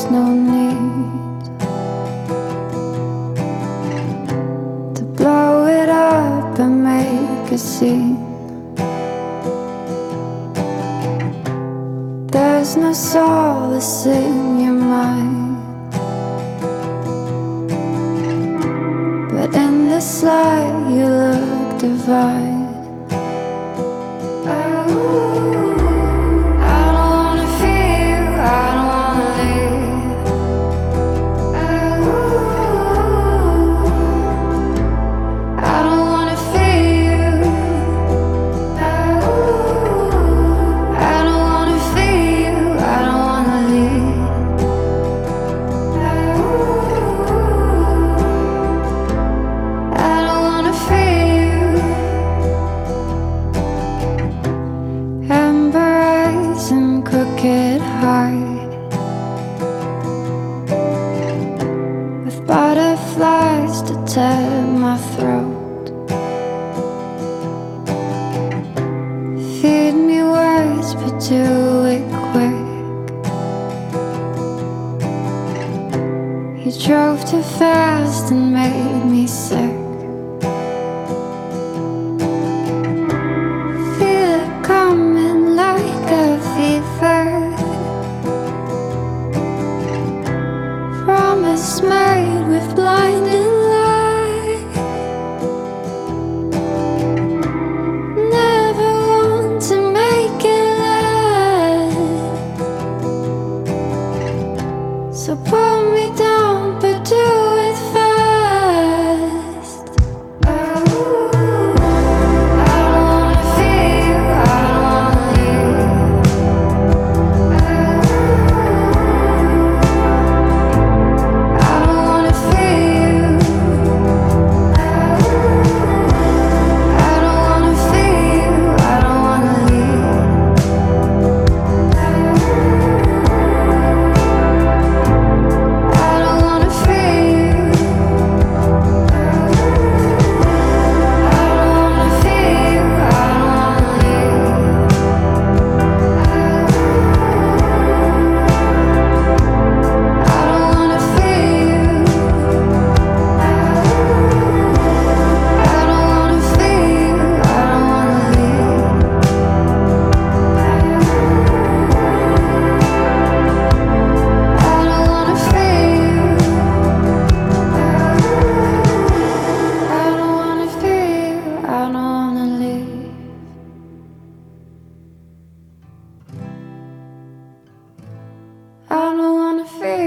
no need to blow it up and make a scene. There's no solace in your mind, but in this light you look divine. Crooked heart with butterflies to tear my throat. Feed me words, but do it quick. You drove too fast and made me sick. Feel it coming like a fever. Promise made with blinding light. Never want to make it last. So pull me down, but do it fast. I don't wanna feel